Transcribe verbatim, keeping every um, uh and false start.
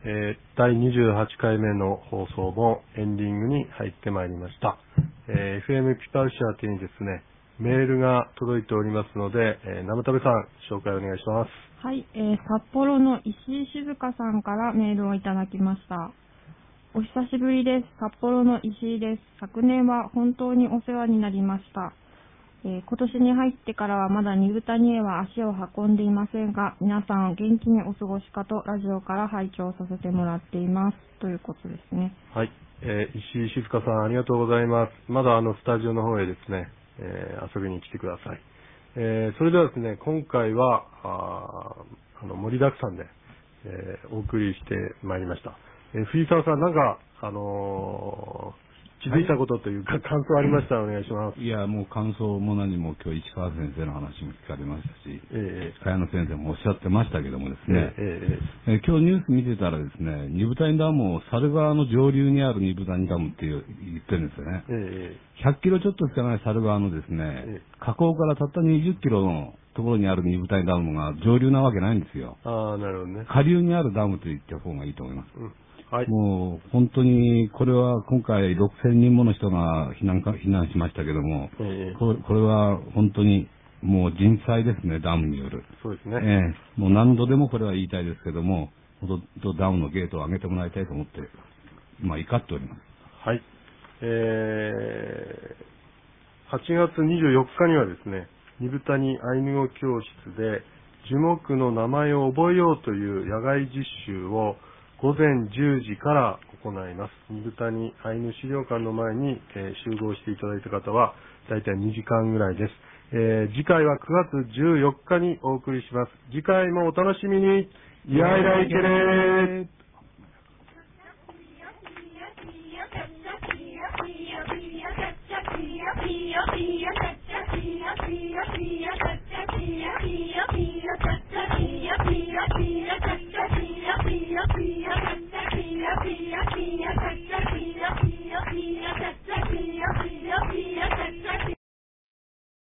えー、だいにじゅうはちかいめの放送もエンディングに入ってまいりました。えー、エフエム ピパウシア宛てにですね、メールが届いておりますので、えー、生田部さん、紹介お願いします。 はい、えー、札幌の石井静香さんからメールをいただきました。お久しぶりです。札幌の石井です。昨年は本当にお世話になりました。えー、今年に入ってからはまだ二部谷へは足を運んでいませんが、皆さん元気にお過ごしかとラジオから拝聴させてもらっています。ということですね。 はい、えー、石井静香さん、ありがとうございます。まだあのスタジオの方へですね、えー、遊びに来てください。えー、それではですね、今回はああの盛りだくさんで、えー、お送りしてまいりました。えー、藤沢さん、なんかあのー気づいたことというか、感想ありましたらお願いします。 いや、もう感想も何も今日市川先生の話も聞かれましたし、 え茅野先生もおっしゃってましたけどもですね、 えええー今日ニュース見てたらですね、二部谷ダムを猿川の上流にある二部谷ダムっていう言ってるんですよね。 ええひゃっキロちょっとしかない猿川のですえね、 え河口からたったにじゅっキロのところにある二部谷ダムが上流なわけないんですよ。 ああ、なるほどね。 下流にあるダムと言った方がいいと思います。 うん。はい。 もう本当にこれは今回ろくせんにんもの人が避難か避難しましたけども、 ええこれこれは本当にもう人災ですね、ダムによる。 そうですね。 ええもう何度でもこれは言いたいですけども、本当ダムのゲートを上げてもらいたいと思って、まあ怒っております。 はい。えー、はちがつにじゅうよっかにはですね、二部谷アイヌ語教室で樹木の名前を覚えようという野外実習をごぜんじゅうじから行います。二部谷アイヌ資料館の前に、えー集合していただいた方はだいたいにじかんぐらいです。えー次回はくがつじゅうよっかにお送りします。次回もお楽しみに。いやいらいけれー。